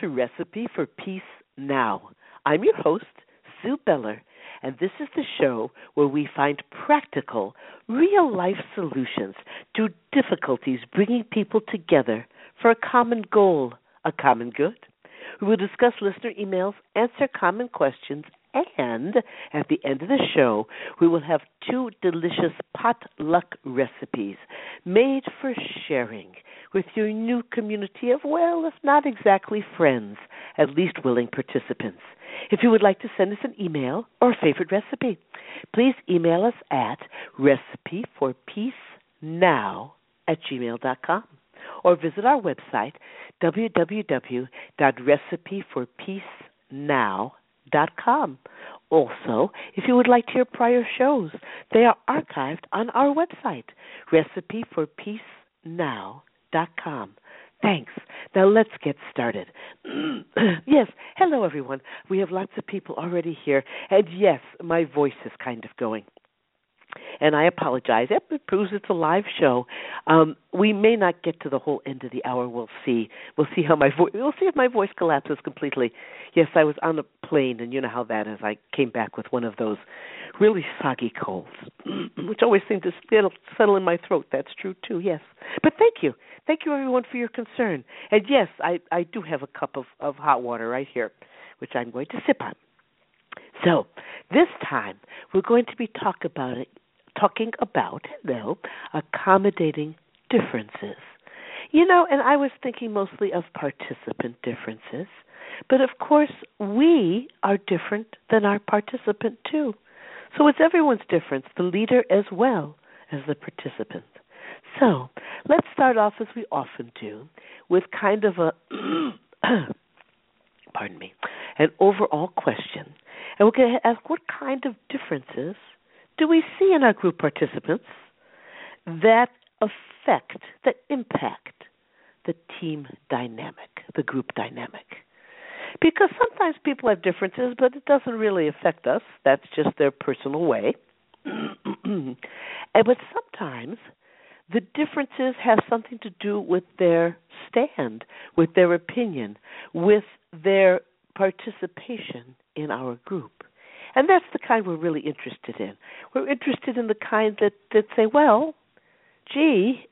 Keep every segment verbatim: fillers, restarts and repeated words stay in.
to Recipe for Peace Now. I'm your host, Sue Beller, and this is the show where we find practical, real-life solutions to difficulties bringing people together for a common goal, a common good. We will discuss listener emails, answer common questions, and at the end of the show, we will have two delicious potluck recipes made for sharing with your new community of, well, if not exactly friends, at least willing participants. If you would like to send us an email or a favorite recipe, please email us at recipeforpeacenow at gmail dot com or visit our website, w w w dot recipe for peace now dot com. Also, if you would like to hear prior shows, they are archived on our website, recipe for peace now dot com. Thanks. Now let's get started. Yes, hello everyone. We have lots of people already here, and yes, my voice is kind of going. And I apologize. It proves it's a live show. Um, we may not get to the whole end of the hour. We'll see. We'll see how my voice. We'll see if my voice collapses completely. Yes, I was on a plane, and you know how that is. I came back with one of those really soggy colds, which always seem to settle, settle in my throat. That's true too. Yes, but thank you, thank you everyone for your concern. And yes, I, I do have a cup of, of hot water right here, which I'm going to sip on. So this time we're going to be talk about it. Talking about, no, accommodating differences. You know, and I was thinking mostly of participant differences, but of course we are different than our participant too. So it's everyone's difference, the leader as well as the participant. So let's start off, as we often do, with kind of a, pardon me, an overall question. And we're going to ask, what kind of differences do we see in our group participants that affect, that impact the team dynamic, the group dynamic? Because sometimes people have differences, but it doesn't really affect us. That's just their personal way. and But sometimes the differences have something to do with their stand, with their opinion, with their participation in our group. And that's the kind we're really interested in. We're interested in the kind that, that say, well, gee,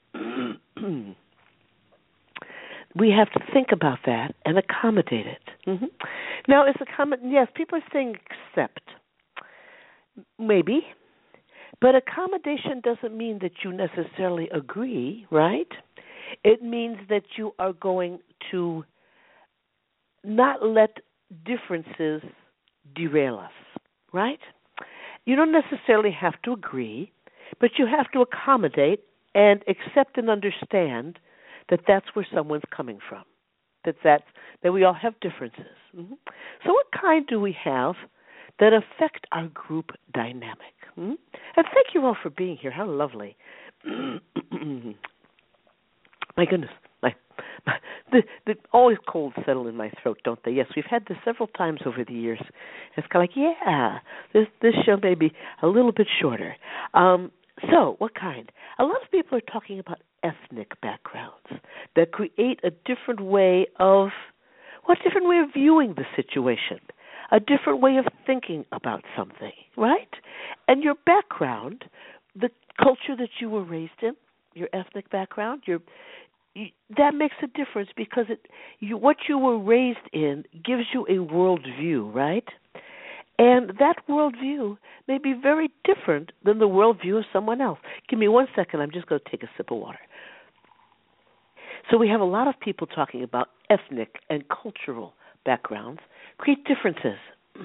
we have to think about that and accommodate it. Mm-hmm. Now, is accommod- yes, people are saying accept. Maybe. But accommodation doesn't mean that you necessarily agree, right? It means that you are going to not let differences derail us. Right? You don't necessarily have to agree, but you have to accommodate and accept and understand that that's where someone's coming from, that that's, that we all have differences. Mm-hmm. So what kind do we have that affect our group dynamic? Mm-hmm. And thank you all for being here. How lovely. My goodness. My, my, the, the always colds settle in my throat, don't they? Yes, we've had this several times over the years. It's kind of like, yeah, this this show may be a little bit shorter. Um, so, what kind? A lot of people are talking about ethnic backgrounds that create a different way of, what well, different way of viewing the situation, a different way of thinking about something, right? And your background, the culture that you were raised in, your ethnic background, your that makes a difference because it, you, what you were raised in gives you a worldview, right? And that worldview may be very different than the worldview of someone else. Give me one second. I'm just going to take a sip of water. So we have a lot of people talking about ethnic and cultural backgrounds create differences.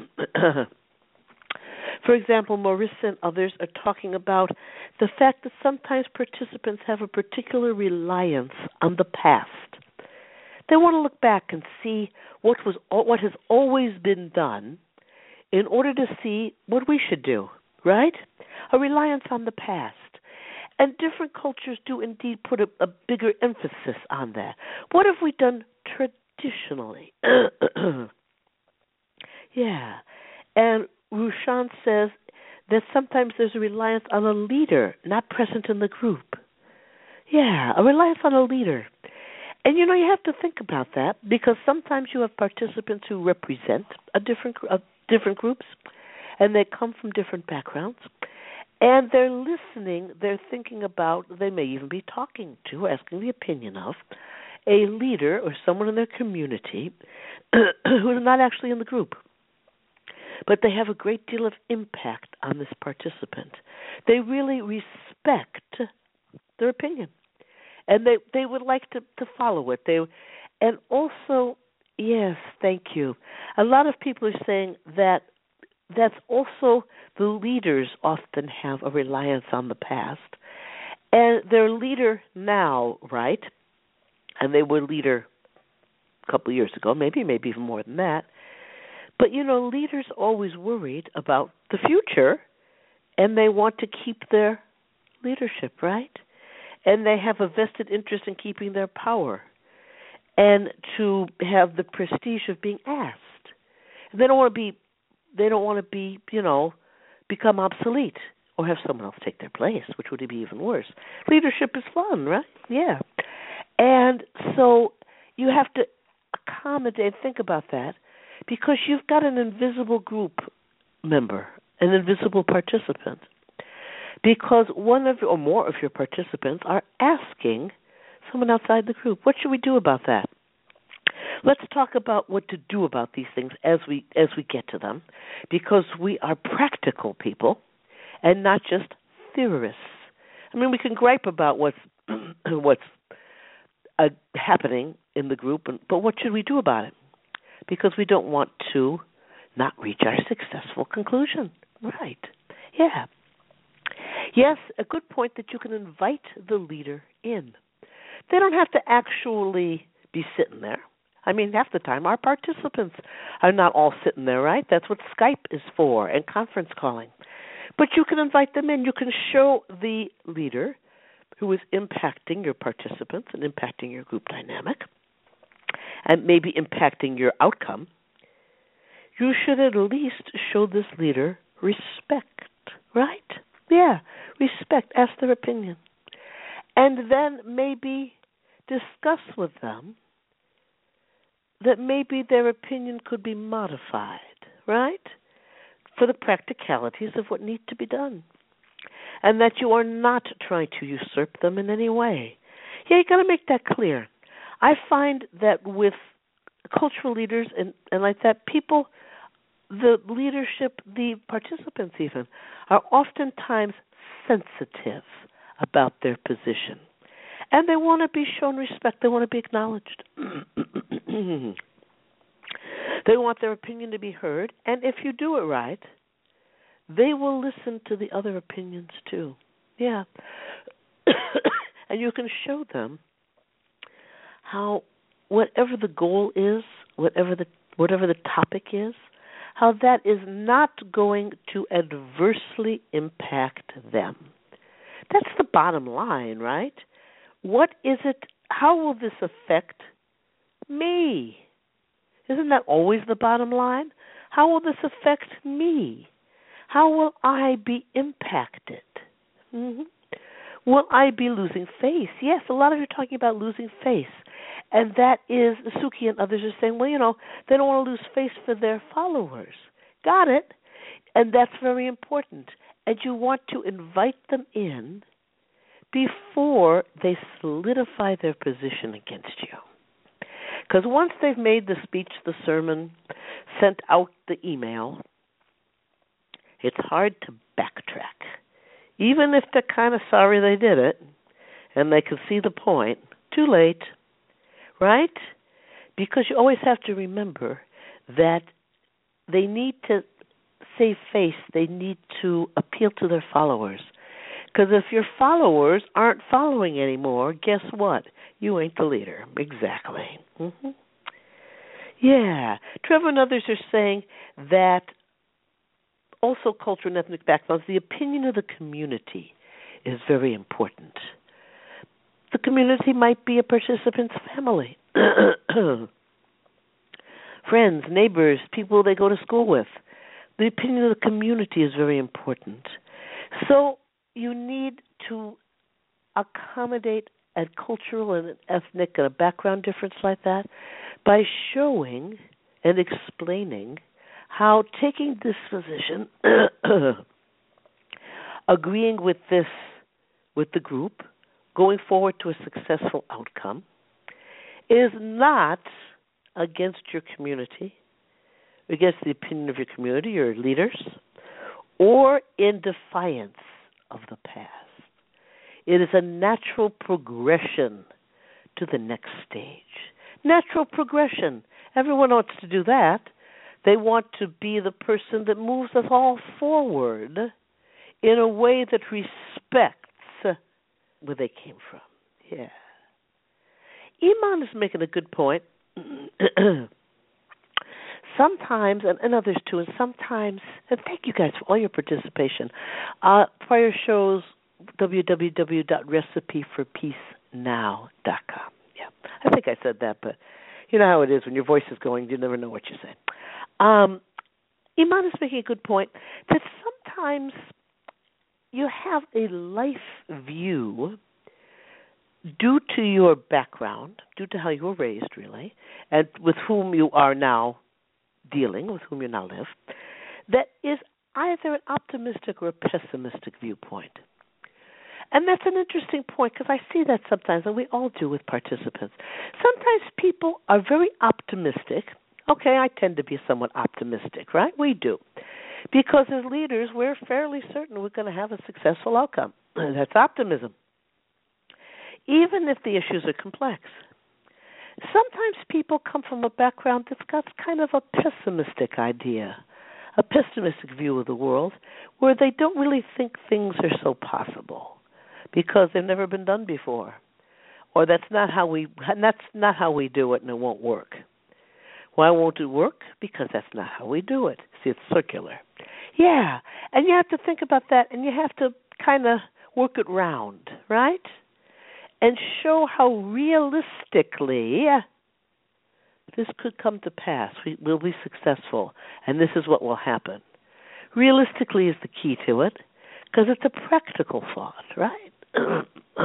For example, Marissa and others are talking about the fact that sometimes participants have a particular reliance on the past. They want to look back and see what was what has always been done in order to see what we should do, right? A reliance on the past. And different cultures do indeed put a, a bigger emphasis on that. What have we done traditionally? Yeah. And Rushan says that sometimes there's a reliance on a leader not present in the group. Yeah, a reliance on a leader. And you know, you have to think about that because sometimes you have participants who represent a different uh, different groups, and they come from different backgrounds, and they're listening. They're thinking about. They may even be talking to, asking the opinion of, a leader or someone in their community who is not actually in the group, but they have a great deal of impact on this participant. They really respect their opinion, and they, they would like to, to follow it. They and also, yes, thank you. A lot of people are saying that that's also the leaders often have a reliance on the past, and their leader now, right? And they were leader a couple of years ago, maybe, maybe even more than that. But, you know, leaders always worried about the future, and they want to keep their leadership, right? And they have a vested interest in keeping their power and to have the prestige of being asked. And they don't want to be, they don't want to be, you know, become obsolete or have someone else take their place, which would be even worse. Leadership is fun, right? Yeah. And so you have to accommodate, think about that, because you've got an invisible group member, an invisible participant, because one of or more of your participants are asking someone outside the group, what should we do about that? Let's talk about what to do about these things as we as we get to them, because we are practical people and not just theorists. I mean, we can gripe about what's what's Uh, happening in the group, and, but what should we do about it? Because we don't want to not reach our successful conclusion. Right. Yeah. Yes, a good point that you can invite the leader in. They don't have to actually be sitting there. I mean, half the time our participants are not all sitting there, right? That's what Skype is for and conference calling. But you can invite them in. You can show the leader who is impacting your participants and impacting your group dynamic and maybe impacting your outcome, you should at least show this leader respect, right? Yeah, respect. Ask their opinion. And then maybe discuss with them that maybe their opinion could be modified, right, for the practicalities of what needs to be done. And that you are not trying to usurp them in any way. Yeah, you got to make that clear. I find that with cultural leaders and, and like that, people, the leadership, the participants even, are oftentimes sensitive about their position. And they want to be shown respect. They want to be acknowledged. They want their opinion to be heard. And if you do it right, they will listen to the other opinions too. Yeah. And you can show them how whatever the goal is, whatever the whatever the topic is, how that is not going to adversely impact them. That's the bottom line, right? What is it, how will this affect me? Isn't that always the bottom line? How will this affect me? How will I be impacted? Mm-hmm. Will I be losing face? Yes, a lot of you are talking about losing face. And that is, Suki and others are saying, well, you know, they don't want to lose face for their followers. Got it. And that's very important. And you want to invite them in before they solidify their position against you. Because once they've made the speech, the sermon, sent out the email, it's hard to backtrack. Even if they're kind of sorry they did it and they can see the point, too late, right? Because you always have to remember that they need to save face. They need to appeal to their followers. Because if your followers aren't following anymore, guess what? You ain't the leader. Exactly. Mm-hmm. Yeah. Trevor and others are saying that also cultural and ethnic backgrounds, the opinion of the community is very important. The community might be a participant's family, friends, neighbors, people they go to school with. The opinion of the community is very important. So you need to accommodate and cultural and ethnic and a background difference like that by showing and explaining how taking this position, agreeing with this, with the group, going forward to a successful outcome, is not against your community, against the opinion of your community, your leaders, or in defiance of the past. It is a natural progression to the next stage. Natural progression. Everyone wants to do that. They want to be the person that moves us all forward in a way that respects where they came from. Yeah. Iman is making a good point. Sometimes, and, and others too, and sometimes, and thank you guys for all your participation. Uh, prior shows, w w w dot recipe for peace now dot com. Yeah, I think I said that, but you know how it is when your voice is going, you never know what you're saying. Um, Iman is making a good point that sometimes you have a life view due to your background, due to how you were raised, really, and with whom you are now dealing, with whom you now live, that is either an optimistic or a pessimistic viewpoint. And that's an interesting point because I see that sometimes, and we all do with participants. Sometimes people are very optimistic. Okay, I tend to be somewhat optimistic, right? We do. Because as leaders, we're fairly certain we're going to have a successful outcome. That's optimism. Even if the issues are complex. Sometimes people come from a background that's got kind of a pessimistic idea, a pessimistic view of the world, where they don't really think things are so possible because they've never been done before, or that's not how we and that's not how we do it, and it won't work. Why won't it work? Because that's not how we do it. See, it's circular. Yeah, and you have to think about that, and you have to kind of work it round, right? And show how realistically this could come to pass. We will be successful, and this is what will happen. Realistically is the key to it, because it's a practical thought, right?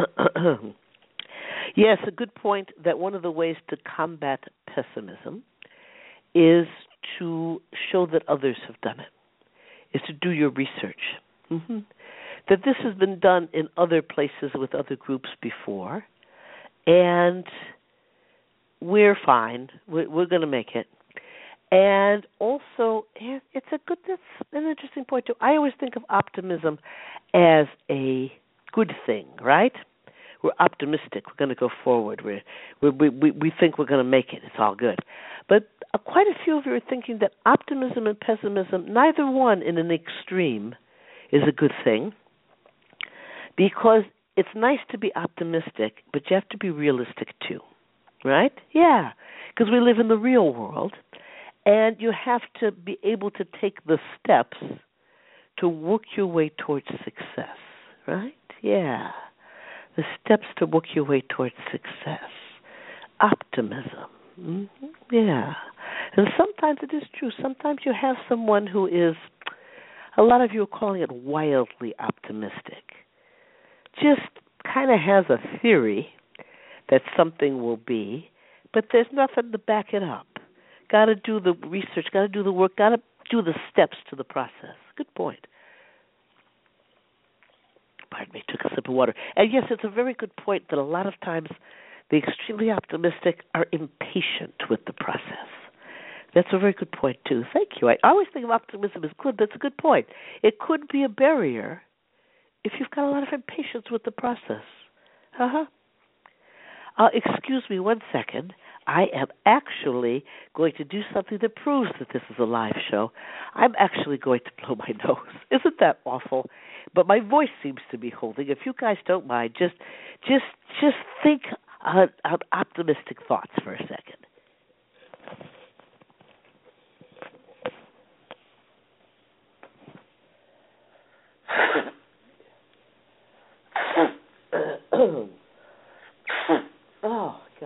Yes, a good point that one of the ways to combat pessimism is to show that others have done it, is to do your research. Mm-hmm. That this has been done in other places with other groups before, and we're fine. We're, we're going to make it. And also, it's a good, that's an interesting point too. I always think of optimism as a good thing, right? We're optimistic. We're going to go forward. We're, we we we think we're going to make it. It's all good. But uh, quite a few of you are thinking that optimism and pessimism, neither one in an extreme, is a good thing. Because it's nice to be optimistic, but you have to be realistic too, right? Yeah, because we live in the real world, and you have to be able to take the steps to work your way towards success, right? Yeah, the steps to work your way towards success. Optimism, mm-hmm. Yeah. And sometimes it is true. Sometimes you have someone who is, a lot of you are calling it wildly optimistic. Just kind of has a theory that something will be, but there's nothing to back it up. Got to do the research, got to do the work, got to do the steps to the process. Good point. Pardon me, took a sip of water. And yes, it's a very good point that a lot of times the extremely optimistic are impatient with the process. That's a very good point, too. Thank you. I always think of optimism as good. That's a good point. It could be a barrier if you've got a lot of impatience with the process. Uh-huh. Uh, excuse me one second. I am actually going to do something that proves that this is a live show. I'm actually going to blow my nose. Isn't that awful? But my voice seems to be holding. If you guys don't mind, just just, just think uh, uh, optimistic thoughts for a second. Oh, gosh.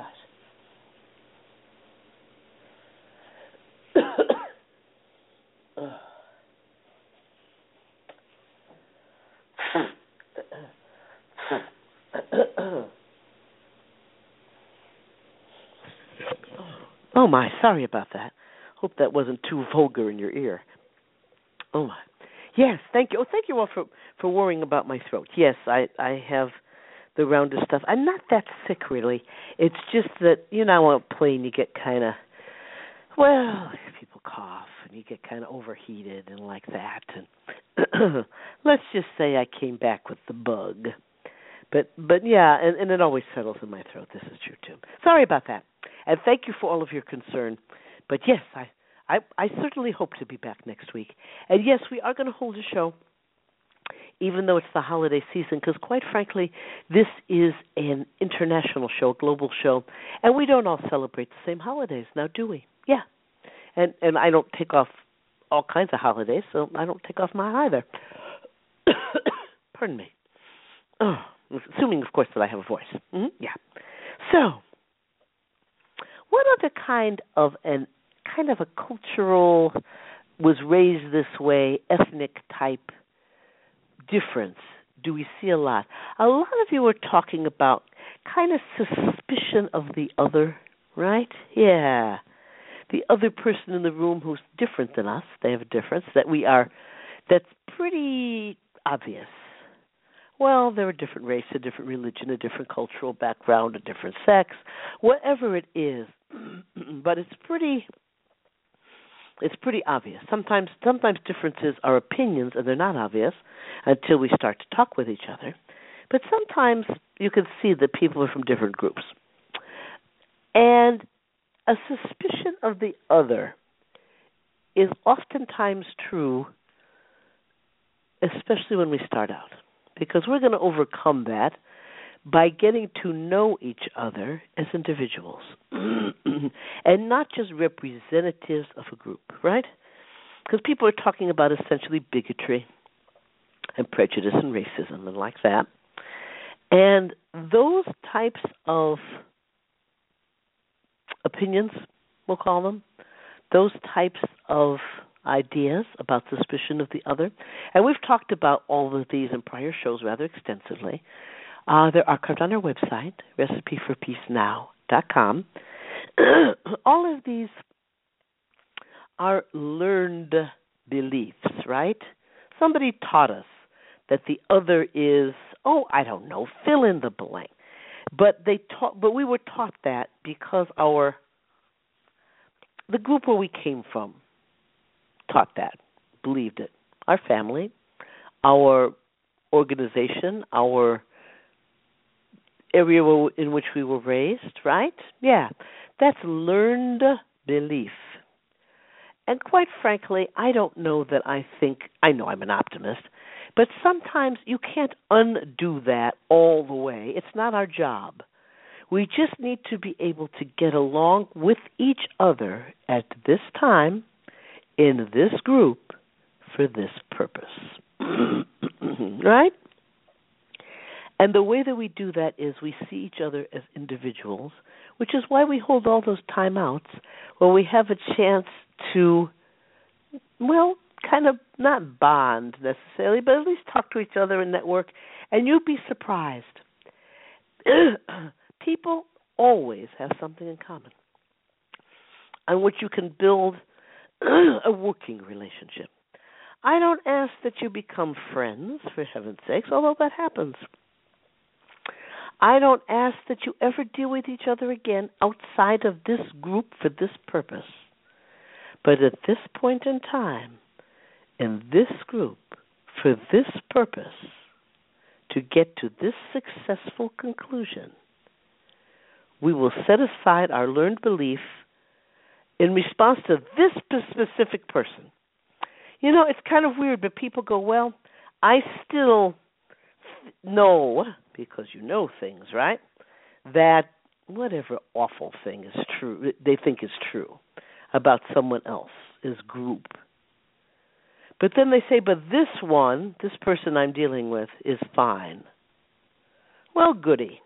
Oh, my. Sorry about that. Hope that wasn't too vulgar in your ear. Oh, my. Yes, thank you. Oh, thank you all for, for worrying about my throat. Yes, I, I have the roundest stuff. I'm not that sick, really. It's just that, you know, on a plane you get kind of, well, people cough and you get kind of overheated and like that. And let's just say I came back with the bug. But, but yeah, and, and it always settles in my throat. This is true, too. Sorry about that. And thank you for all of your concern. But, yes, I, I, I certainly hope to be back next week. And, yes, we are going to hold a show, even though it's the holiday season, because, quite frankly, this is an international show, global show, and we don't all celebrate the same holidays now, do we? Yeah. And and I don't take off all kinds of holidays, so I don't take off mine either. Pardon me. Oh, assuming, of course, that I have a voice. Mm-hmm. Yeah. So, what other kind of an kind of a cultural, was raised this way, ethnic type difference do we see a lot? A lot of you are talking about kind of suspicion of the other, right? Yeah. The other person in the room who's different than us, they have a difference that we are, that's pretty obvious. Well, they're a different race, a different religion, a different cultural background, a different sex, whatever it is. But it's pretty, it's pretty obvious. Sometimes, sometimes differences are opinions and they're not obvious until we start to talk with each other. But sometimes you can see that people are from different groups. And a suspicion of the other is oftentimes true, especially when we start out, because we're going to overcome that by getting to know each other as individuals and not just representatives of a group, right? Because people are talking about essentially bigotry and prejudice and racism and like that. And those types of opinions, we'll call them, those types of ideas about suspicion of the other, and we've talked about all of these in prior shows rather extensively. Uh, they're archived on our website, recipe for peace now dot com. All of these are learned beliefs, right? Somebody taught us that the other is, oh, I don't know, fill in the blank. But they taught, but we were taught that because our the group where we came from taught that, believed it. Our family, our organization, our area in which we were raised, right? Yeah, that's learned belief. And quite frankly, I don't know that I think, I know I'm an optimist, but sometimes you can't undo that all the way. It's not our job. We just need to be able to get along with each other at this time, in this group, for this purpose. Right? And the way that we do that is we see each other as individuals, which is why we hold all those timeouts where we have a chance to, well, kind of not bond necessarily, but at least talk to each other and network. And you'd be surprised. People always have something in common on which you can build a working relationship. I don't ask that you become friends, for heaven's sakes, although that happens. I don't ask that you ever deal with each other again outside of this group for this purpose. But at this point in time, in this group, for this purpose, to get to this successful conclusion, we will set aside our learned belief in response to this specific person. You know, it's kind of weird, but people go, well, I still know, because you know things, right, that whatever awful thing is true, they think is true about someone else's group. But then they say, but this one, this person I'm dealing with, is fine. Well, goody.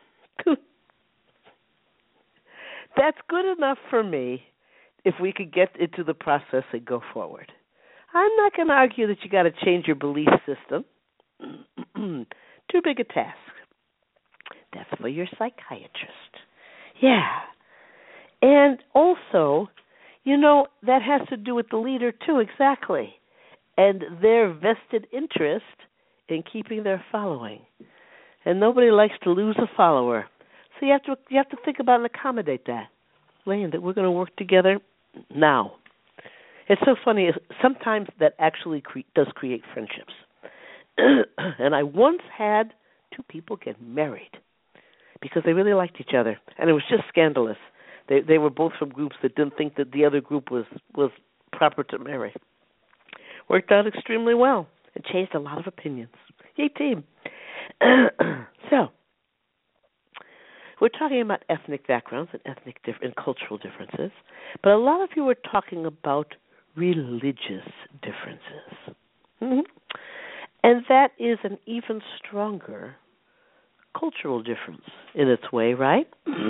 That's good enough for me if we could get into the process and go forward. I'm not going to argue that you got to change your belief system. Too big a task. That's for your psychiatrist. Yeah. And also, you know, that has to do with the leader too, exactly, and their vested interest in keeping their following. And nobody likes to lose a follower. So you have to you have to think about and accommodate that. Lane, that we're going to work together now. It's so funny. Sometimes that actually cre- does create friendships. And I once had two people get married because they really liked each other, and it was just scandalous. They they were both from groups that didn't think that the other group was was proper to marry. Worked out extremely well and changed a lot of opinions. Yay, team! So we're talking about ethnic backgrounds and ethnic dif- and cultural differences, but a lot of you are talking about religious differences. Mm-hmm. And that is an even stronger cultural difference in its way, right?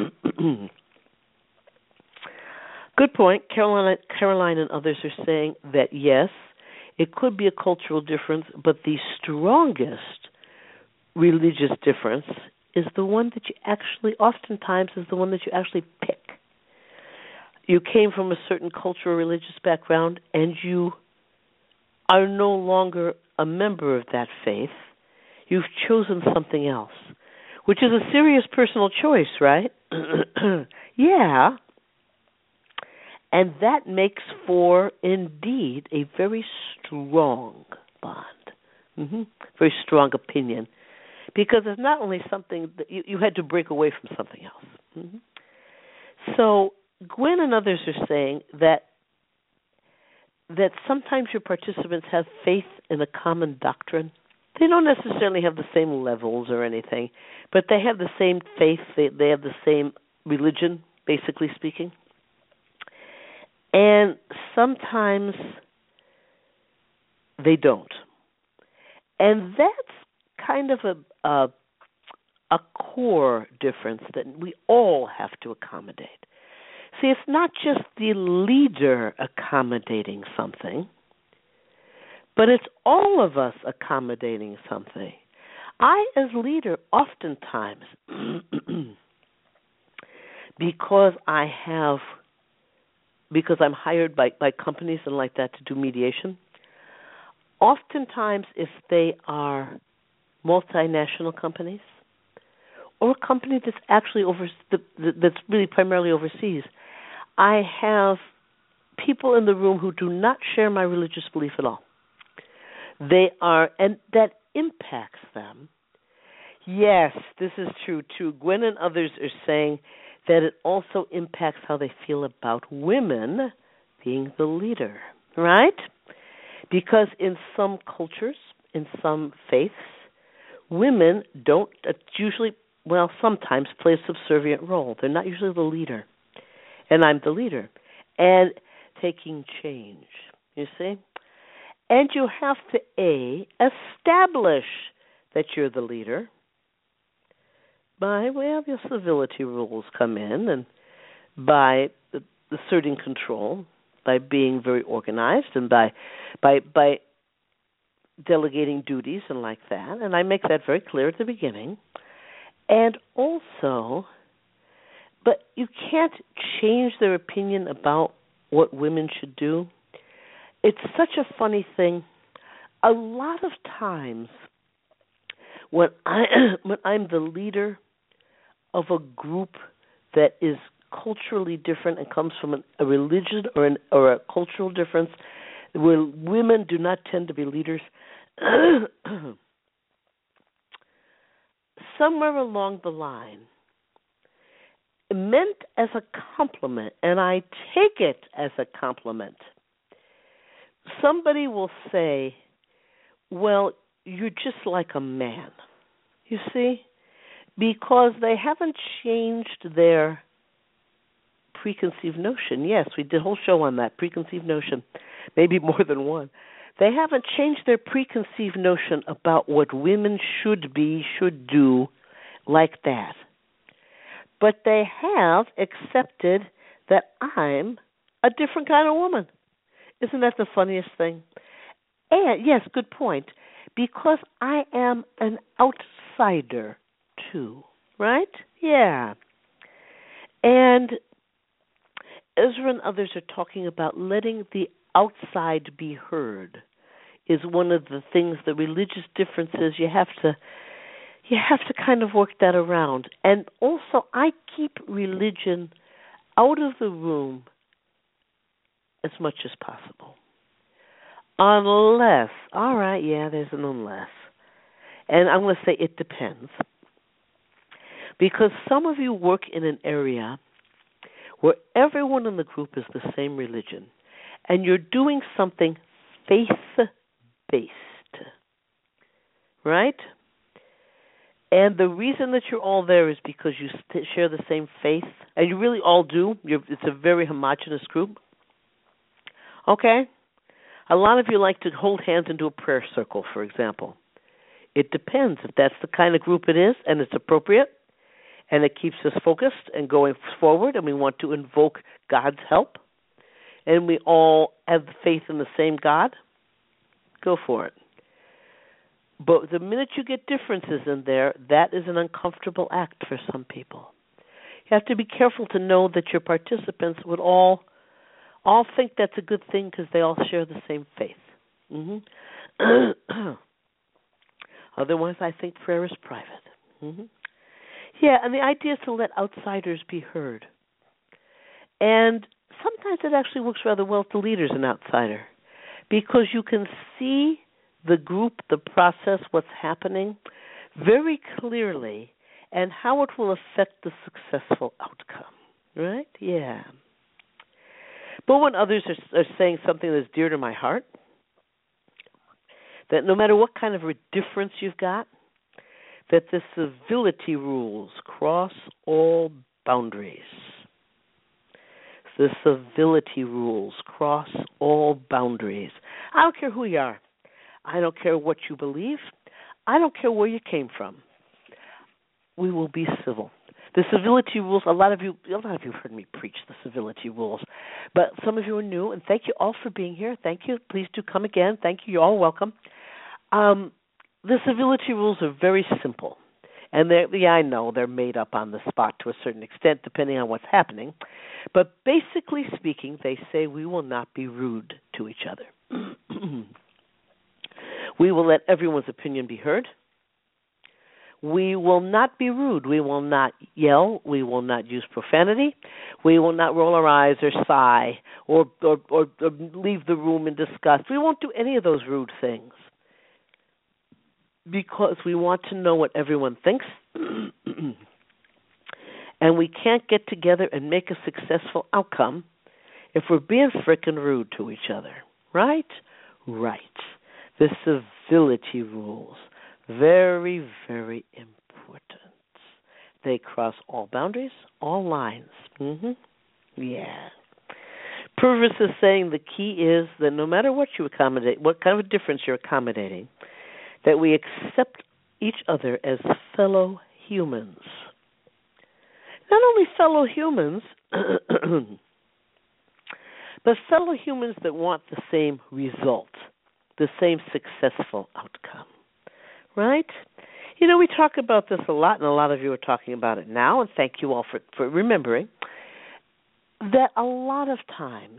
Good point. Caroline, Caroline and others are saying that, yes, it could be a cultural difference, but the strongest religious difference is the one that you actually, oftentimes, is the one that you actually pick. You came from a certain cultural religious background, and you are no longer a member of that faith. You've chosen something else, which is a serious personal choice, right? Yeah. And that makes for, indeed, a very strong bond, mm-hmm. very strong opinion, because it's not only something that you, you had to break away from something else. Mm-hmm. So Gwen and others are saying that that sometimes your participants have faith in a common doctrine. They don't necessarily have the same levels or anything, but they have the same faith, they, they have the same religion, basically speaking. And sometimes they don't. And that's kind of a, a, a core difference that we all have to accommodate. See, it's not just the leader accommodating something, but it's all of us accommodating something. I, as leader, oftentimes, because I have, because I'm hired by, by companies and like that to do mediation, oftentimes if they are multinational companies or a company that's actually over, that's really primarily overseas, I have people in the room who do not share my religious belief at all. They are, and that impacts them. Yes, this is true too. Gwen and others are saying that it also impacts how they feel about women being the leader, right? Because in some cultures, in some faiths, women don't uh, usually, well, sometimes play a subservient role. They're not usually the leader. And I'm the leader. And taking change, you see? And you have to, A, establish that you're the leader by, well, your civility rules come in, and by asserting control, by being very organized, and by by by delegating duties and like that. And I make that very clear at the beginning. And also, but you can't change their opinion about what women should do. It's such a funny thing. A lot of times when I when I'm the leader of a group that is culturally different and comes from an, a religion or an or a cultural difference where women do not tend to be leaders, somewhere along the line, meant as a compliment, and I take it as a compliment, somebody will say, well, you're just like a man, you see, because they haven't changed their preconceived notion. Yes, we did a whole show on that, preconceived notion, maybe more than one. They haven't changed their preconceived notion about what women should be, should do, like that. But they have accepted that I'm a different kind of woman. Isn't that the funniest thing? And, yes, good point, because I am an outsider too, right? Yeah. And Ezra and others are talking about letting the outside be heard is one of the things, the religious differences you have to you have to kind of work that around. And also, I keep religion out of the room as much as possible. Unless, all right, yeah, there's an unless. And I'm going to say it depends. Because some of you work in an area where everyone in the group is the same religion, and you're doing something faith-based, right? And the reason that you're all there is because you st- share the same faith, and you really all do. You're, it's a very homogenous group. Okay? A lot of you like to hold hands and do a prayer circle, for example. It depends if that's the kind of group it is, and it's appropriate, and it keeps us focused and going forward, and we want to invoke God's help, and we all have faith in the same God. Go for it. But the minute you get differences in there, that is an uncomfortable act for some people. You have to be careful to know that your participants would all all think that's a good thing because they all share the same faith. Mm-hmm. Otherwise, I think prayer is private. Mm-hmm. Yeah, and the idea is to let outsiders be heard. And sometimes it actually works rather well if the leader's an outsider, because you can see the group, the process, what's happening very clearly, and how it will affect the successful outcome, right? Yeah. But when others are, are saying something that's dear to my heart, that no matter what kind of a difference you've got, that the civility rules cross all boundaries. The civility rules cross all boundaries. I don't care who you are. I don't care what you believe. I don't care where you came from. We will be civil. The civility rules, a lot of you a lot of you have heard me preach the civility rules, but some of you are new, and thank you all for being here. Thank you. Please do come again. Thank you. You're all welcome. Um, the civility rules are very simple, and yeah, I know they're made up on the spot to a certain extent, depending on what's happening, but basically speaking, they say we will not be rude to each other. We will let everyone's opinion be heard. We will not be rude. We will not yell. We will not use profanity. We will not roll our eyes or sigh or, or, or, or leave the room in disgust. We won't do any of those rude things because we want to know what everyone thinks. And we can't get together and make a successful outcome if we're being frickin' rude to each other. Right? Right. The civility rules. Very, very important. They cross all boundaries, all lines. Mm-hmm. Yeah. Purvis is saying the key is that no matter what you accommodate, what kind of a difference you're accommodating, that we accept each other as fellow humans. Not only fellow humans, but fellow humans that want the same result, the same successful outcome. Right? You know, we talk about this a lot, and a lot of you are talking about it now, and thank you all for, for remembering that a lot of times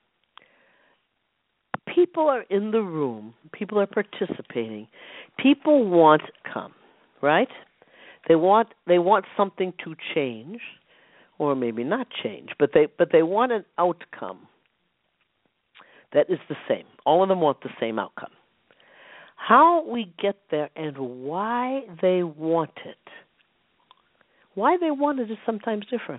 people are in the room, people are participating, people want to come, right? They want they want something to change, or maybe not change, but they but they want an outcome that is the same. All of them want the same outcome. How we get there and why they want it, why they want it is sometimes different.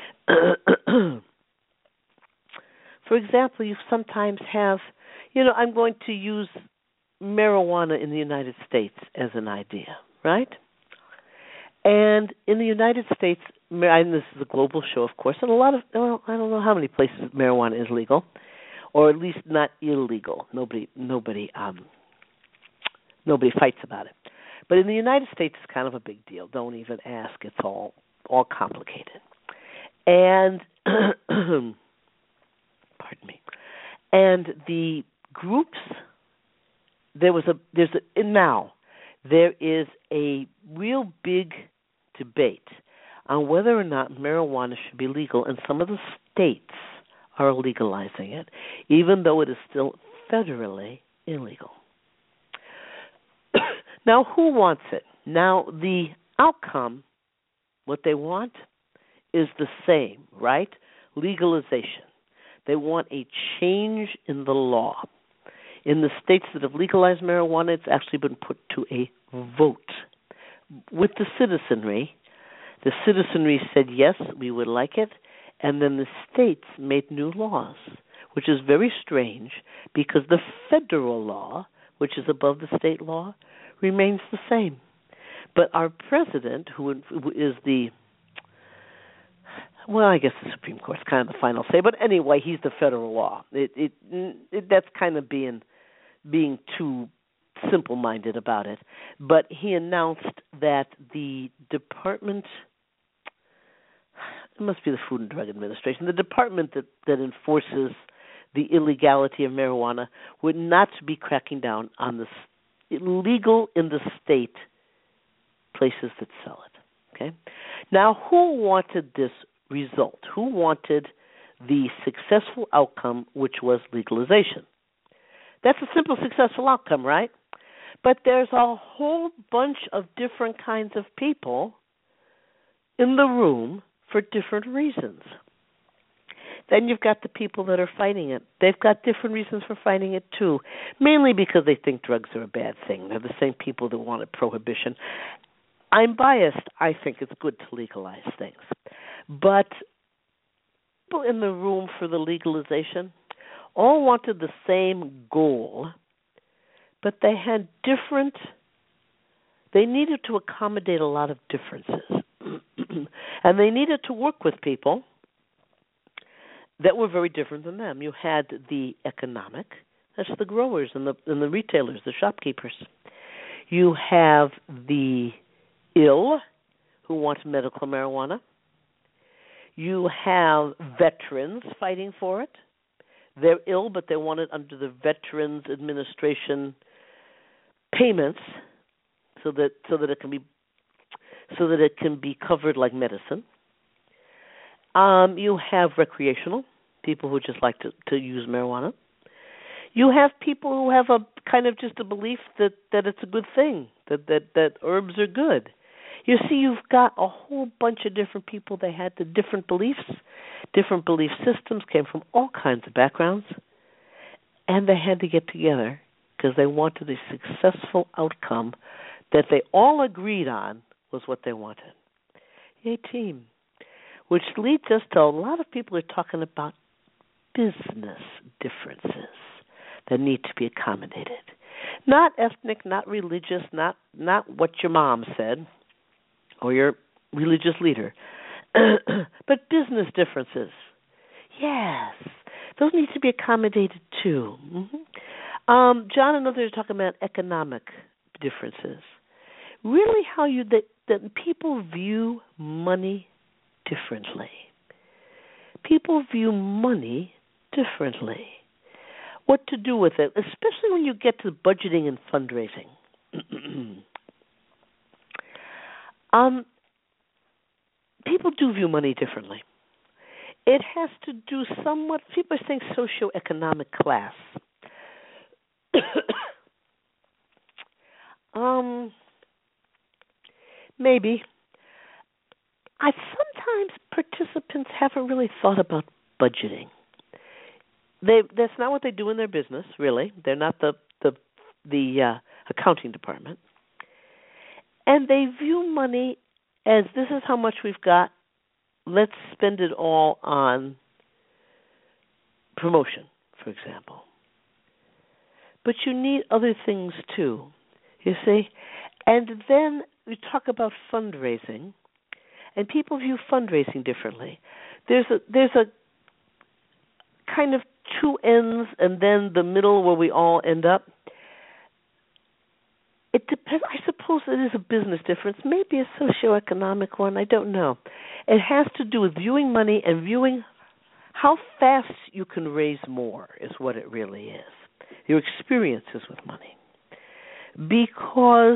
For example, you sometimes have, you know, I'm going to use marijuana in the United States as an idea, right? And in the United States, and this is a global show, of course, and a lot of, well, I don't know how many places marijuana is legal, or at least not illegal. Nobody, nobody, um, Nobody fights about it. But in the United States, it's kind of a big deal. Don't even ask. It's all all complicated. And, pardon me, and the groups, there was a, there's a, now, there is a real big debate on whether or not marijuana should be legal in some of the states are legalizing it, even though it is still federally illegal. Now, who wants it? Now, the outcome, what they want, is the same, right? Legalization. They want a change in the law. In the states that have legalized marijuana, it's actually been put to a vote. With the citizenry, the citizenry said, yes, we would like it, and then the states made new laws, which is very strange because the federal law, which is above the state law, remains the same. But our president, who is the, well, I guess the Supreme Court's kind of the final say, but anyway, he's the federal law. It, it, it that's kind of being being too simple-minded about it. But he announced that the department, it must be the Food and Drug Administration, the department that, that enforces the illegality of marijuana would not be cracking down on the illegal in the state places that sell it. Okay. Now, who wanted this result? Who wanted the successful outcome, which was legalization? That's a simple, successful outcome, right? But there's a whole bunch of different kinds of people in the room for different reasons. Then you've got the people that are fighting it. They've got different reasons for fighting it, too, mainly because they think drugs are a bad thing. They're the same people that wanted prohibition. I'm biased. I think it's good to legalize things. But people in the room for the legalization all wanted the same goal, but they had different, they needed to accommodate a lot of differences. And they needed to work with people that were very different than them. You had the economic, that's the growers and the and the retailers, the shopkeepers. You have the ill who want medical marijuana. You have veterans fighting for it. They're ill, but they want it under the Veterans Administration payments, so that so that it can be so that it can be covered like medicine. Um, you have recreational people who just like to, to use marijuana. You have people who have a kind of just a belief that, that it's a good thing, that, that, that herbs are good. You see, you've got a whole bunch of different people. They had the different beliefs, different belief systems, came from all kinds of backgrounds, and they had to get together because they wanted a successful outcome that they all agreed on was what they wanted. A team. Which leads us to a lot of people are talking about business differences that need to be accommodated. Not ethnic, not religious, not not what your mom said or your religious leader, but business differences. Yes, those need to be accommodated too. Mm-hmm. Um, John and others are talking about economic differences. Really how you that, that people view money differently. People view money differently. What to do with it, especially when you get to budgeting and fundraising. um, people do view money differently. It has to do somewhat, people are saying socioeconomic class. um, maybe. I sometimes participants haven't really thought about budgeting. They that's not what they do in their business, really. They're not the the the uh, accounting department, and they view money as this is how much we've got. Let's spend it all on promotion, for example. But you need other things too, you see. And then we talk about fundraising. And people view fundraising differently. There's a there's a kind of two ends and then the middle where we all end up. It depends. I suppose it is a business difference, maybe a socioeconomic one. I don't know. It has to do with viewing money and viewing how fast you can raise more is what it really is. Your experiences with money. Because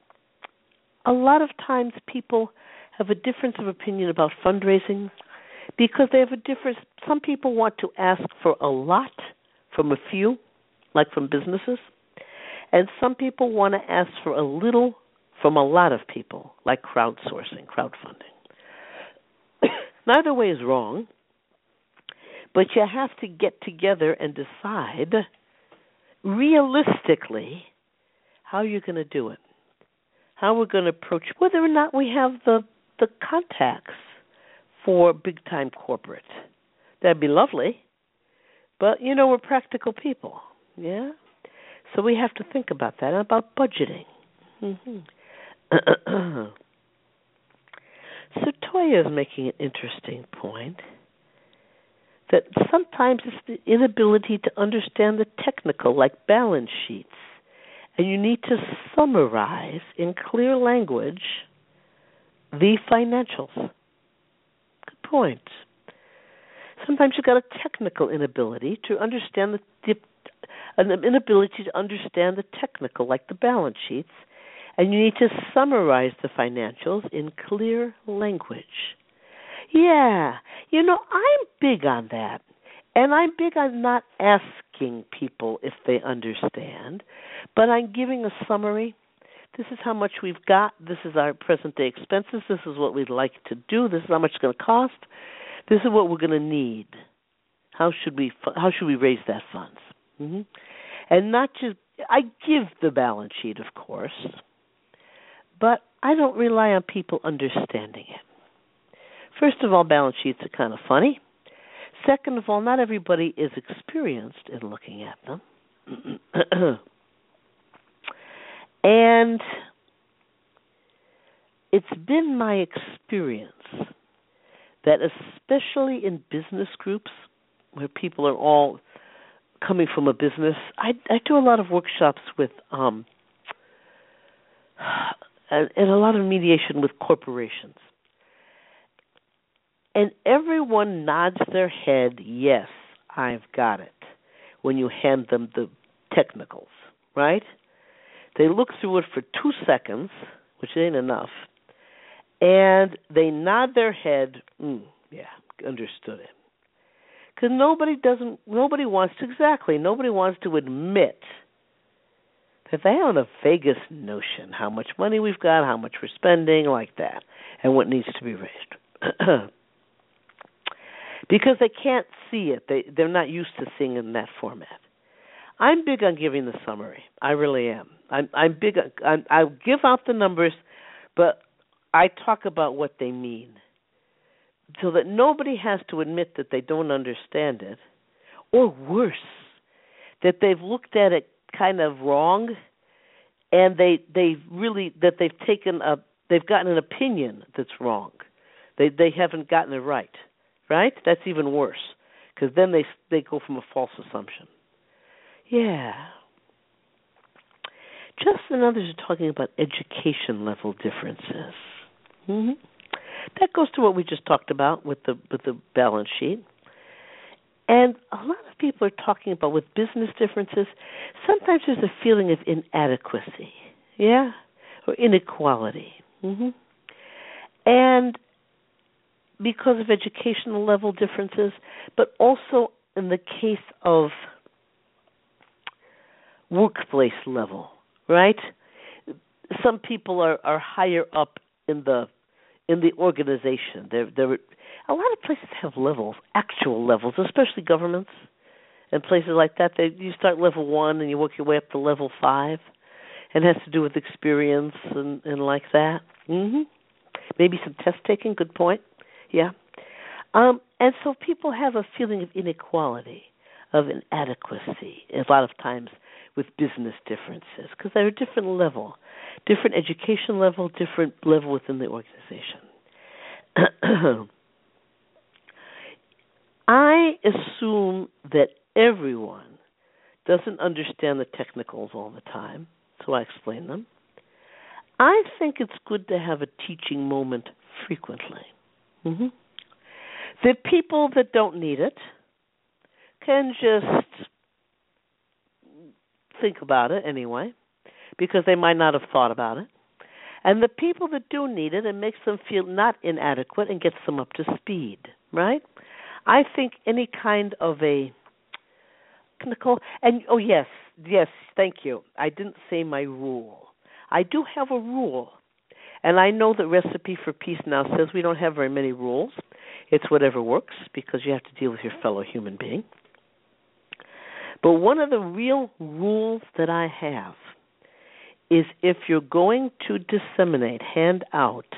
a lot of times people have a difference of opinion about fundraising because they have a different, some people want to ask for a lot from a few, like from businesses, and some people want to ask for a little from a lot of people, like crowdsourcing, crowdfunding. Neither way is wrong, but you have to get together and decide realistically how you're going to do it, how we're going to approach, whether or not we have the, the contacts for big-time corporate. That'd be lovely, but, you know, we're practical people, yeah? So we have to think about that, and about budgeting. Mm-hmm. So Toya is making an interesting point that sometimes it's the inability to understand the technical, like balance sheets, and you need to summarize in clear language the financials. Good point. Sometimes you've got a technical inability to understand the, the an inability to understand the technical, like the balance sheets, and you need to summarize the financials in clear language. Yeah, you know, I'm big on that, and I'm big on not asking people if they understand, but I'm giving a summary. This is how much we've got. This is our present-day expenses. This is what we'd like to do. This is how much it's going to cost. This is what we're going to need. How should we how should we raise that funds? Mm-hmm. And not just, I give the balance sheet, of course, but I don't rely on people understanding it. First of all, balance sheets are kind of funny. Second of all, not everybody is experienced in looking at them. And it's been my experience that especially in business groups where people are all coming from a business, I, I do a lot of workshops with, um, and, and a lot of mediation with corporations. And everyone nods their head, yes, I've got it, when you hand them the technicals, right? They look through it for two seconds, which ain't enough, and they nod their head, mm, yeah, understood it. Because nobody doesn't, nobody wants to, exactly, nobody wants to admit that they have a vaguest notion how much money we've got, how much we're spending, like that, and what needs to be raised. Because they can't see it. They, they're not used to seeing it in that format. I'm big on giving the summary. I really am. I'm, I'm big on, I give out the numbers, but I talk about what they mean so that nobody has to admit that they don't understand it, or worse, that they've looked at it kind of wrong, and they they really that they've taken a they've gotten an opinion that's wrong. They they haven't gotten it right. Right? That's even worse, because then they they go from a false assumption. Yeah. Justin and others are talking about education level differences. Mm-hmm. That goes to what we just talked about with the with the balance sheet. And a lot of people are talking about with business differences, sometimes there's a feeling of inadequacy, yeah, or inequality. Mm-hmm. And because of educational level differences, but also in the case of workplace level, right? Some people are, are higher up in the in the organization. They're, they're, a lot of places have levels, actual levels, especially governments and places like that. They, you start level one and you work your way up to level five, and it has to do with experience and, and like that. Mm-hmm. Maybe some test taking. Good point. Yeah. Um, and so people have a feeling of inequality, of inadequacy, a lot of times with business differences, because they're a different level, different education level, different level within the organization. I assume that everyone doesn't understand the technicals all the time, so I explain them. I think it's good to have a teaching moment frequently. Mm-hmm. The people that don't need it can just think about it anyway, because they might not have thought about it. And the people that do need it, it makes them feel not inadequate and gets them up to speed. right? I think any kind of a Nicole, and oh yes, yes, thank you. I didn't say my rule. I do have a rule, and I know that Recipe for Peace now says we don't have very many rules. It's whatever works because you have to deal with your fellow human being. But one of the real rules that I have is if you're going to disseminate, hand out,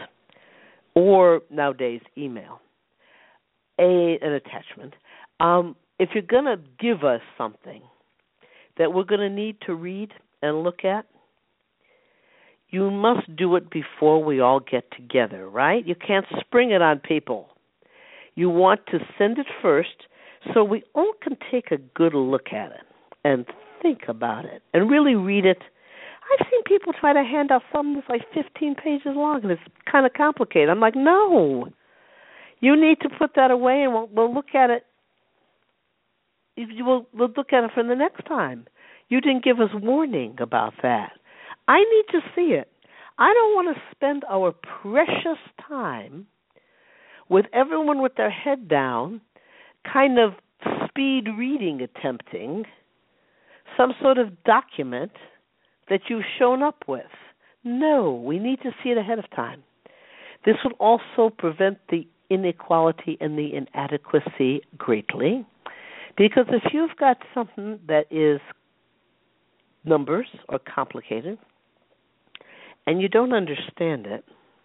or nowadays email, a an attachment, um, if you're going to give us something that we're going to need to read and look at, you must do it before we all get together, right? You can't spring it on people. You want to send it first so we all can take a good look at it and think about it and really read it. I've seen people try to hand out something that's like fifteen pages long, and it's kind of complicated. I'm like, no. You need to put that away, and we'll, we'll look at it. We'll, we'll look at it for the next time. You didn't give us warning about that. I need to see it. I don't want to spend our precious time with everyone with their head down, kind of speed reading attempting some sort of document that you've shown up with. No, we need to see it ahead of time. This would also prevent the inequality and the inadequacy greatly, because if you've got something that is numbers or complicated and you don't understand it,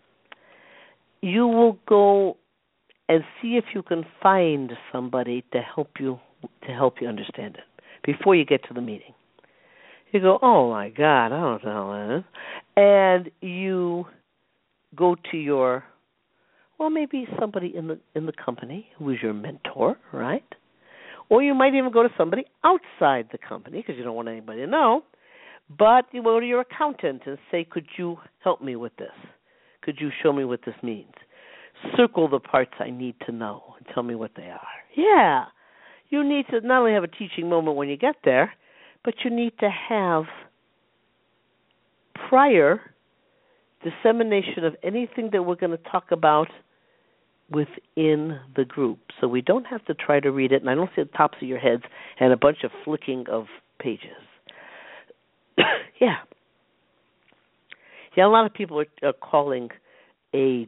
you will go and see if you can find somebody to help you to help you understand it before you get to the meeting. You go, oh my God, I don't know that. And you go to your, well, maybe somebody in the in the company who is your mentor, right? Or you might even go to somebody outside the company because you don't want anybody to know. But you go to your accountant and say, could you help me with this? Could you show me what this means? Circle the parts I need to know and tell me what they are. Yeah, you need to not only have a teaching moment when you get there, but you need to have prior dissemination of anything that we're going to talk about within the group. So we don't have to try to read it, and I don't see the tops of your heads and a bunch of flicking of pages. yeah. Yeah, a lot of people are, are calling a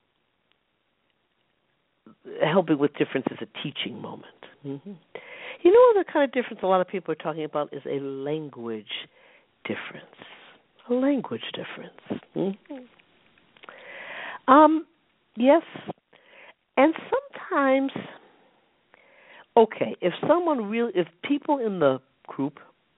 helping with differences a teaching moment. Mm-hmm. You know, the kind of difference a lot of people are talking about is a language difference. A language difference. Mm-hmm. Um, yes, and sometimes, okay, if someone really, if people in the group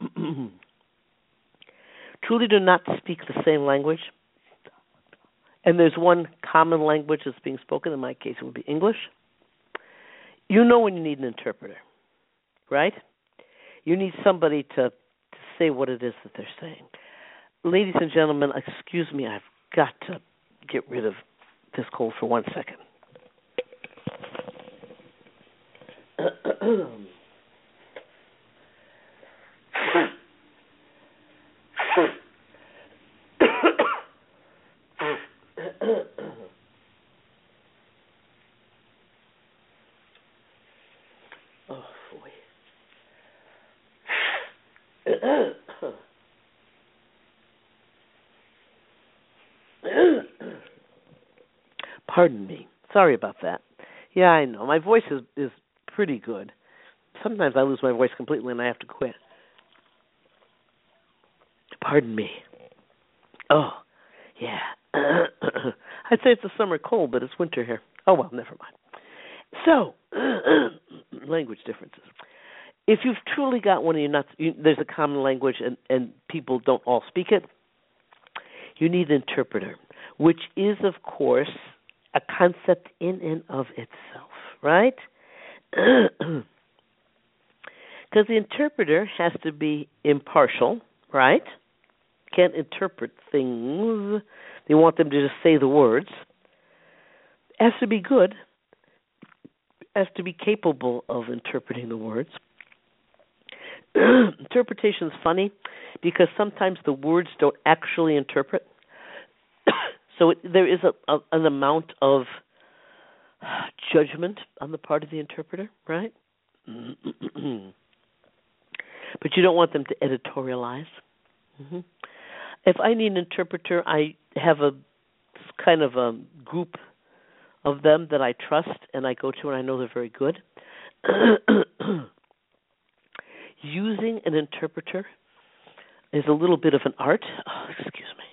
truly do not speak the same language, and there's one common language that's being spoken, in my case it would be English, you know when you need an interpreter, right? You need somebody to, to say what it is that they're saying. Ladies and gentlemen, excuse me, I've got to get rid of this cold for one second. Oh, boy. Pardon me. Sorry about that. Yeah, I know. My voice is, is pretty good. Sometimes I lose my voice completely and I have to quit. Pardon me. Oh, yeah. I'd say it's a summer cold, but it's winter here. Oh, well, never mind. So, language differences. If you've truly got one of your nuts, you, there's a common language and, and people don't all speak it, you need an interpreter, which is, of course, a concept in and of itself, right? Because the interpreter has to be impartial, right? Can't interpret things. They want them to just say the words. Has to be good. Has to be capable of interpreting the words. Interpretation is funny because sometimes the words don't actually interpret. So it, there is a, a, an amount of judgment on the part of the interpreter, right? But you don't want them to editorialize. Mm-hmm. If I need an interpreter, I have a kind of a group of them that I trust and I go to and I know they're very good. Using an interpreter is a little bit of an art. Oh, excuse me.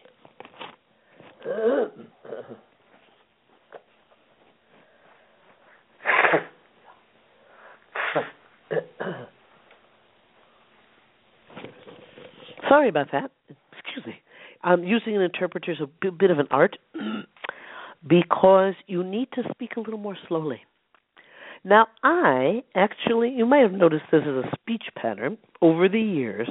Sorry about that. Excuse me. Um, using an interpreter is a b- bit of an art because you need to speak a little more slowly. Now, I actually, you might have noticed this as a speech pattern over the years.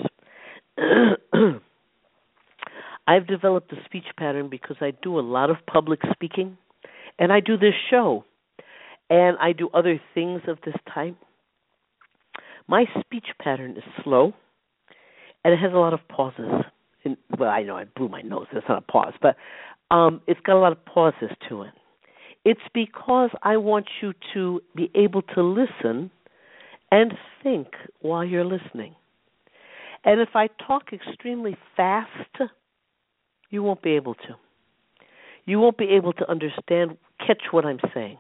I've developed a speech pattern because I do a lot of public speaking, and I do this show, and I do other things of this type. My speech pattern is slow, and it has a lot of pauses. And, well, I know I blew my nose. That's not a pause, but um, it's got a lot of pauses to it. It's because I want you to be able to listen and think while you're listening. And if I talk extremely fast, you won't be able to. You won't be able to understand, catch what I'm saying.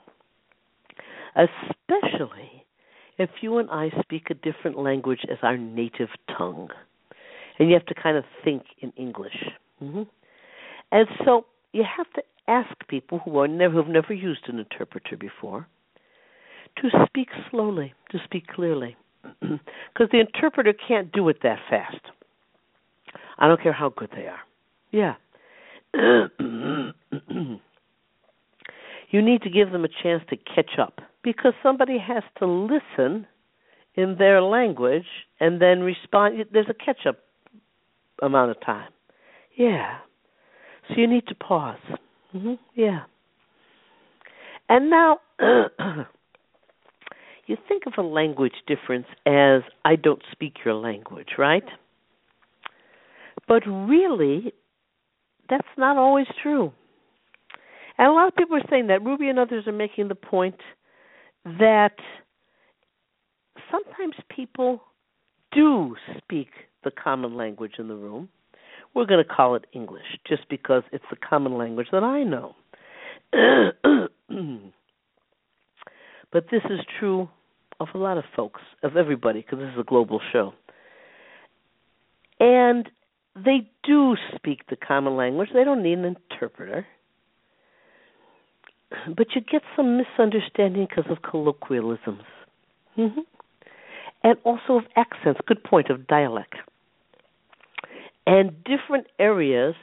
Especially if you and I speak a different language as our native tongue. And you have to kind of think in English. Mm-hmm. And so you have to ask people who are never, who have never used an interpreter before to speak slowly, to speak clearly. Because the interpreter can't do it that fast. I don't care how good they are. Yeah. You need to give them a chance to catch up because somebody has to listen in their language and then respond. There's a catch-up amount of time. Yeah. So you need to pause. Mm-hmm. Yeah. And now, you think of a language difference as I don't speak your language, right? But really, that's not always true. And a lot of people are saying that. Ruby and others are making the point that sometimes people do speak the common language in the room. We're going to call it English, just because it's the common language that I know. But this is true of a lot of folks, of everybody, because this is a global show. And they do speak the common language. They don't need an interpreter. But you get some misunderstanding because of colloquialisms. Mm-hmm. And also of accents. Good point, of dialect. And different areas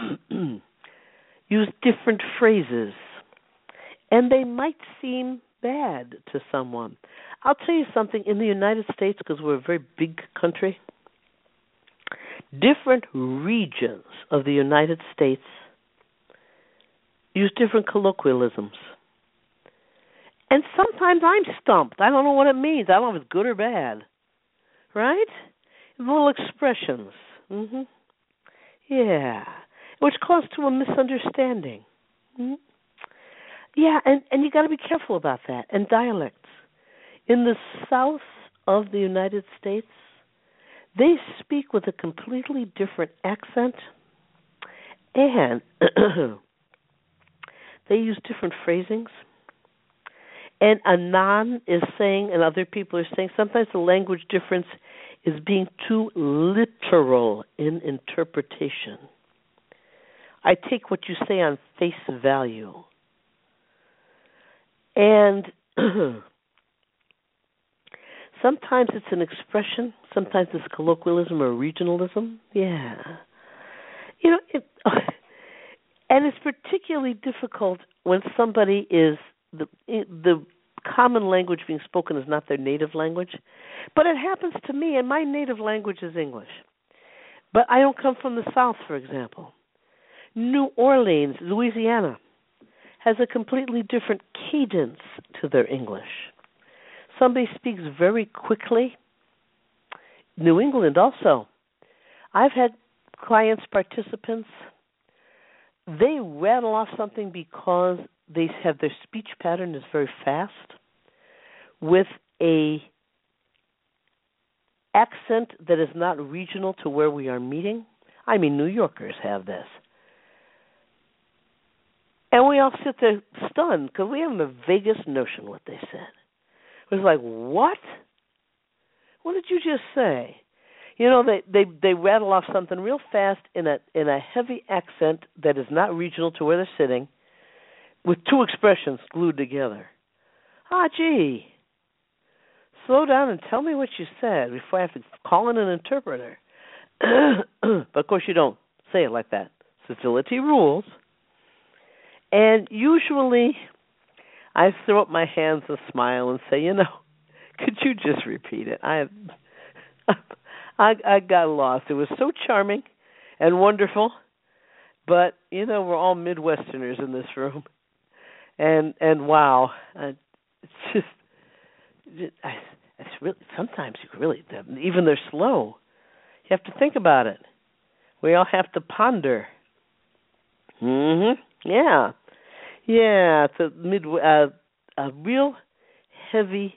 use different phrases. And they might seem bad to someone. I'll tell you something. In the United States, because we're a very big country, different regions of the United States use different colloquialisms. And sometimes I'm stumped. I don't know what it means. I don't know if it's good or bad. Right? Little expressions. Mm-hmm. Yeah. Which cause to a misunderstanding. Mm-hmm. Yeah, and, and you got to be careful about that. And dialects. In the south of the United States, they speak with a completely different accent, and they use different phrasings. And Anan is saying, and other people are saying, sometimes the language difference is being too literal in interpretation. I take what you say on face value. And sometimes it's an expression, sometimes it's colloquialism or regionalism. Yeah. You know, it, and it's particularly difficult when somebody is, the the common language being spoken is not their native language. But it happens to me, and my native language is English. But I don't come from the South, for example. New Orleans, Louisiana, has a completely different cadence to their English. Somebody speaks very quickly. New England also. I've had clients, participants, they rattle off something because they have their speech pattern is very fast with a accent that is not regional to where we are meeting. I mean, New Yorkers have this. And we all sit there stunned because we haven't the vaguest notion what they said. It was like, what? What did you just say? You know, they, they, they rattle off something real fast in a in a heavy accent that is not regional to where they're sitting, with two expressions glued together. Ah, gee, slow down and tell me what you said before I have to call in an interpreter. But of course you don't say it like that. Civility rules. And usually I throw up my hands and smile and say, you know, could you just repeat it? I I, I got lost. It was so charming and wonderful, but, you know, we're all Midwesterners in this room. And, and wow, I, it's just, I, it's really, sometimes you really, even they're slow. You have to think about it. We all have to ponder. Mm-hmm. Yeah. Yeah, it's a, mid, uh, a real heavy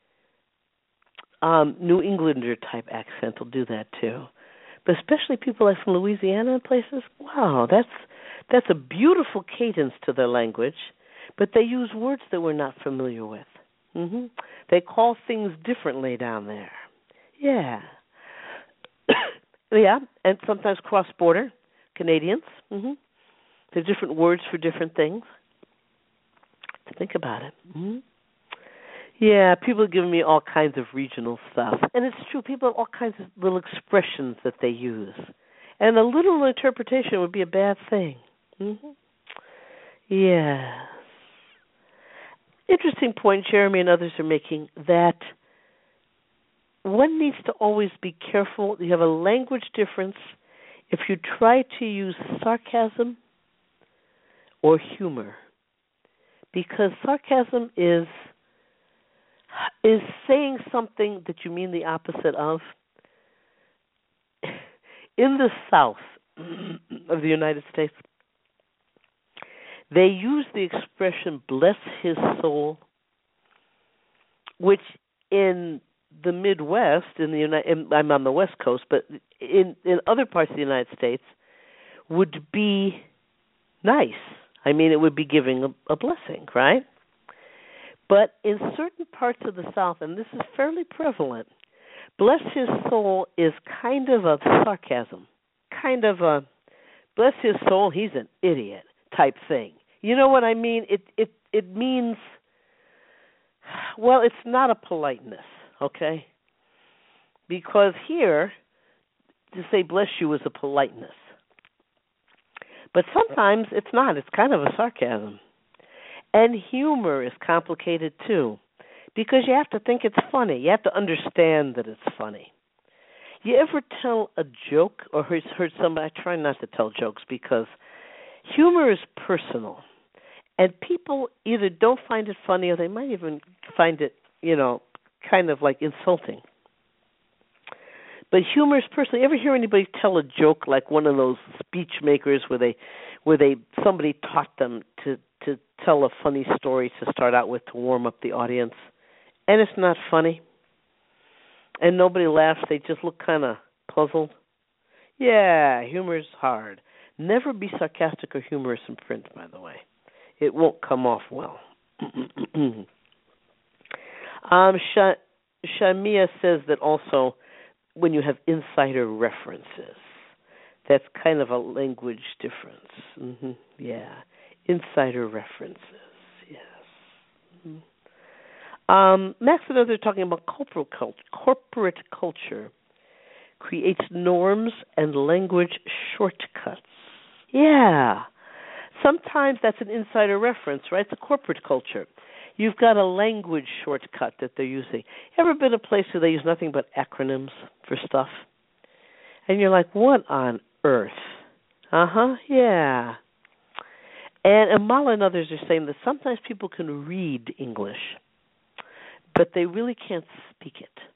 Um, New Englander type accent will do that too, but especially people like from Louisiana and places. Wow, that's that's a beautiful cadence to their language, but they use words that we're not familiar with. Mm-hmm. They call things differently down there. Yeah, yeah, and sometimes cross-border Canadians. Mm-hmm. There are different words for different things. Think about it. Mm-hmm. Yeah, people are giving me all kinds of regional stuff. And it's true, people have all kinds of little expressions that they use. And a little interpretation would be a bad thing. Mm-hmm. Yes. Interesting point Jeremy and others are making, that one needs to always be careful. You have a language difference if you try to use sarcasm or humor. Because sarcasm is... is saying something that you mean the opposite of. In the South of the United States, they use the expression "bless his soul," which in the Midwest, in the United, I'm on the West Coast, but in, in other parts of the United States, would be nice. I mean, it would be giving a, a blessing, right? But in certain parts of the South, and this is fairly prevalent, bless his soul is kind of a sarcasm, kind of a bless his soul, he's an idiot type thing. You know what I mean? It it it means, well, it's not a politeness, okay? Because here, to say bless you is a politeness. But sometimes it's not. It's kind of a sarcasm. And humor is complicated, too, because you have to think it's funny. You have to understand that it's funny. You ever tell a joke or heard, heard somebody, I try not to tell jokes because humor is personal. And people either don't find it funny or they might even find it, you know, kind of like insulting. But humor is personal. You ever hear anybody tell a joke like one of those speech makers where they, where they somebody taught them to, to tell a funny story to start out with to warm up the audience, and it's not funny, and nobody laughs, they just look kind of puzzled? Yeah, humor's hard. Never be sarcastic or humorous in print, by the way. It won't come off well. um, Sh- Shamia says that also when you have insider references, that's kind of a language difference. Mm-hmm. Yeah. Insider references, yes. Mm-hmm. Um, Max and others are talking about corporate, cult- corporate culture creates norms and language shortcuts. Yeah. Sometimes that's an insider reference, right? It's a corporate culture. You've got a language shortcut that they're using. Ever been a place where they use nothing but acronyms for stuff? And you're like, what on earth? Uh-huh, yeah. And Amala and others are saying that sometimes people can read English, but they really can't speak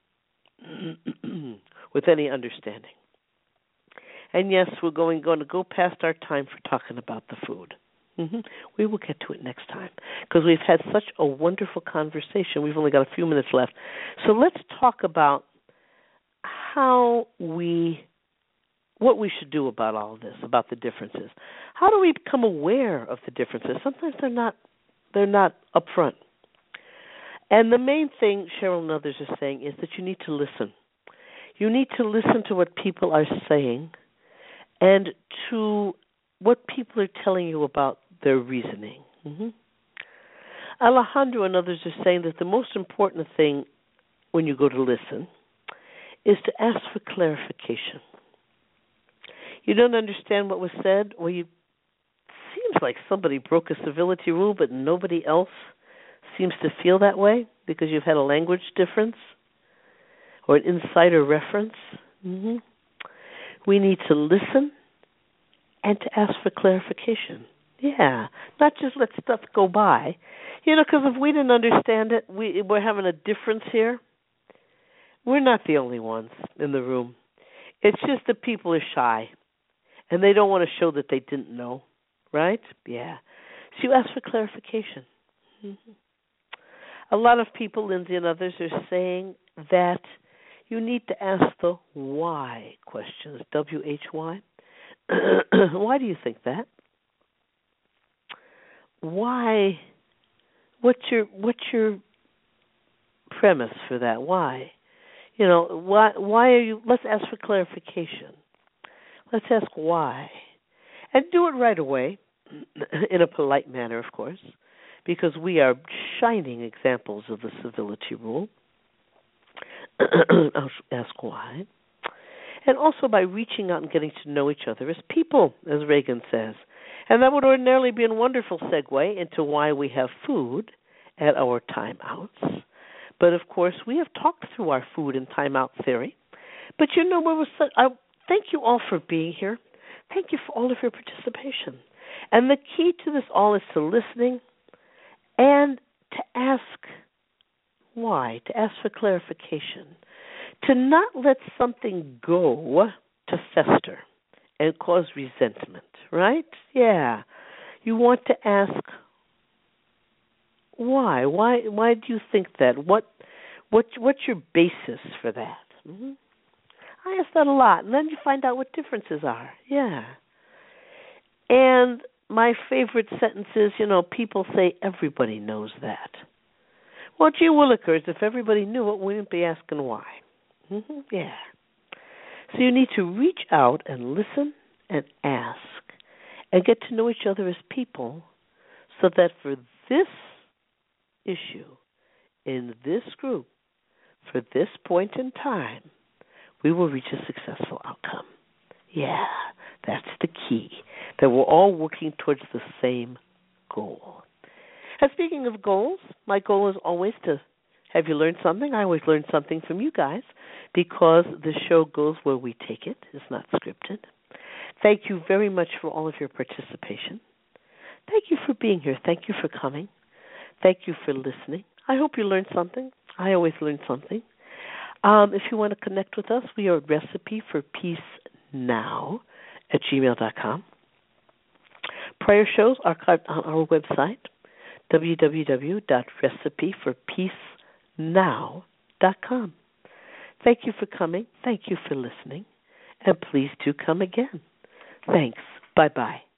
it with any understanding. And yes, we're going, going to go past our time for talking about the food. Mm-hmm. We will get to it next time because we've had such a wonderful conversation. We've only got a few minutes left. So let's talk about how we, what we should do about all of this, about the differences. How do we become aware of the differences? Sometimes they're not, they're not upfront. And the main thing Cheryl and others are saying is that you need to listen. You need to listen to what people are saying and to what people are telling you about their reasoning. Mm-hmm. Alejandro and others are saying that the most important thing when you go to listen is to ask for clarification. You don't understand what was said, or you seems like somebody broke a civility rule, but nobody else seems to feel that way because you've had a language difference or an insider reference. Mm-hmm. We need to listen and to ask for clarification. Yeah, not just let stuff go by. You know, because if we didn't understand it, we, we're having a difference here. We're not the only ones in the room. It's just that people are shy, and they don't want to show that they didn't know, right? Yeah. So you ask for clarification. Mm-hmm. A lot of people, Lindsay and others, are saying that you need to ask the why questions, W H Y. Why do you think that? Why? What's your what's your premise for that? Why? You know, why why are you? Let's ask for clarification. Let's ask why, and do it right away, in a polite manner, of course, because we are shining examples of the civility rule. I'll ask why. And also by reaching out and getting to know each other as people, as Reagan says. And that would ordinarily be a wonderful segue into why we have food at our timeouts. But, of course, we have talked through our food and timeout theory. But, you know, we so, I thank you all for being here. Thank you for all of your participation. And the key to this all is to listening and to ask why, to ask for clarification. To not let something go to fester and cause resentment, right? Yeah. You want to ask why? Why why do you think that? What what what's your basis for that? Mm-hmm. I ask that a lot, and then you find out what differences are. Yeah. And my favorite sentence is, you know, people say everybody knows that. Well, gee willikers, if everybody knew it, we wouldn't be asking why. Mm-hmm. Yeah. So you need to reach out and listen and ask and get to know each other as people so that for this issue, in this group, for this point in time, we will reach a successful outcome. Yeah, that's the key, that we're all working towards the same goal. And speaking of goals, my goal is always to have you learn something. I always learn something from you guys because the show goes where we take it. It's not scripted. Thank you very much for all of your participation. Thank you for being here. Thank you for coming. Thank you for listening. I hope you learned something. I always learn something. Um, if you want to connect with us, we are Recipe for Peace Now at gmail dot com. Prior shows are archived on our website, w w w dot recipe for peace now dot com. Thank you for coming. Thank you for listening. And please do come again. Thanks. Bye-bye.